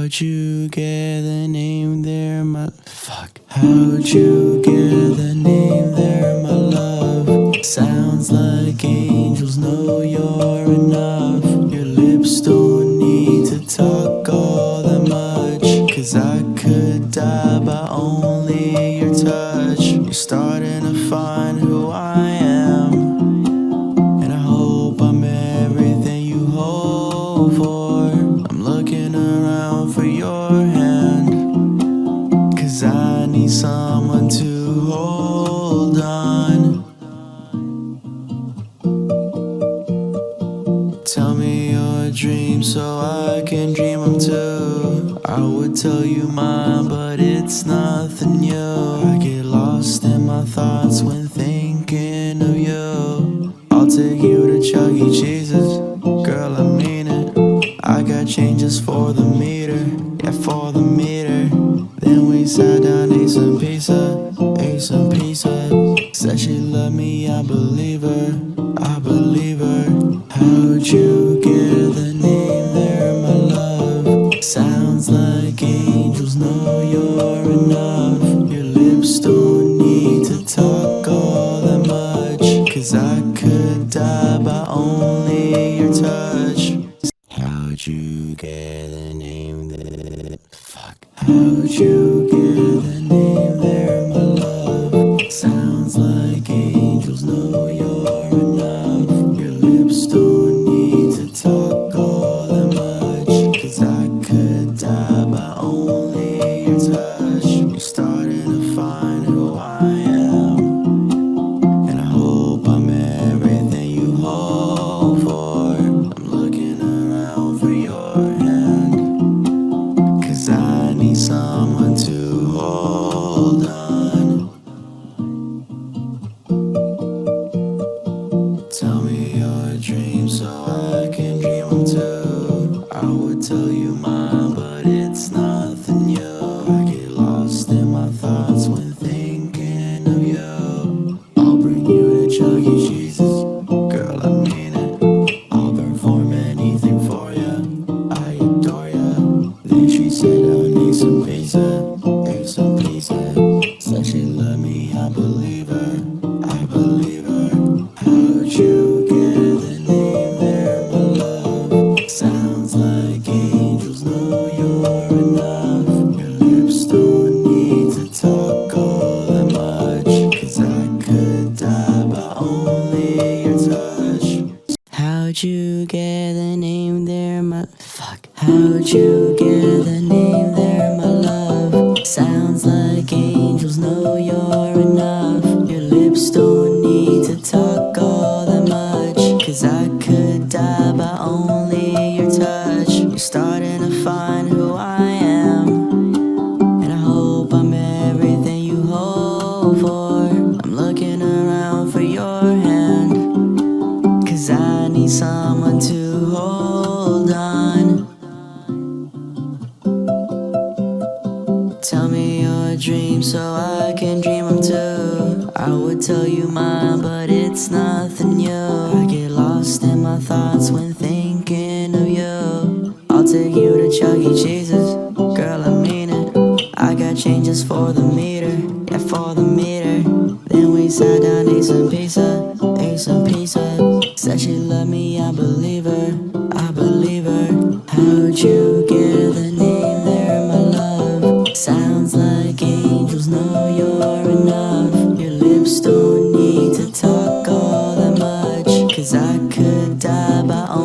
How'd you get the name there, my fuck? How'd you get the name there, my love? Sounds like angels know you're enough. Your lips don't need to talk all that much, 'cause I could die by only your touch. You're starting to find who I am, and I hope I'm everything you hope for. I'm looking around for your hand, 'cause I need someone to hold on. Tell me your dreams so I can dream them too. I would tell you mine, but it's nothing new. I get lost in my thoughts when thinking of you. I'll take you to Chuck E. Cheese's, girl, I mean it. I got changes for the meter, yeah, for the meter. Then we sat down, ate some pizza, ate some pizza. Said she loved me, I believe her, I believe her. How'd you get the name there, my love? Sounds like angels know you're enough. Your lips don't need to talk all that much, 'cause I could die by only your touch. How'd you get the name there? Fuck. How'd you get the name there, my love? Sounds like angels know you're enough. Your lips don't need to talk all that much, 'cause I could die by only your touch. You're starting to find who I am, and I hope I'm everything you hope for. I'm looking around for your hand, 'cause I need someone to hold on. Tell me your dreams so I can dream them too. I would tell you mine, but it's nothing new. I get lost in my thoughts when thinking of you. I'll bring you to Chuck E. Cheese's, girl, I mean it. I'll perform anything for you, I adore you. Then she said I need some pizza, ate some pizza. Said she loved me, I believe her, I believe her. How'd you get the name there, my love? Sounds like angels know you're enough. Your lips don't need to talk all that much, 'cause I could die by only your touch. How'd you get the name there, my fuck? How'd you get the name there, my love? Sounds like angels know you're enough. Your lips don't need to talk all that much, 'cause I could die by only your touch. You're starting to find who I am, and I hope I'm everything you hope for. I'm looking around for your hand, 'cause I need someone to hold on. Tell me your dreams so I can dream them too. I would tell you mine, but it's nothing new. I get lost in my thoughts when thinking of you. I'll take you to Chuck E. Cheese's, girl, I mean it. I got changes for the meter, yeah, for the meter. Then we sat down, ate some pizza, ate some pizza. Said she loved me, I believe her, I believe her. How'd you get the name there, my love? Sounds like angels know you're enough. Your lips don't need to talk all that much, 'cause I could die by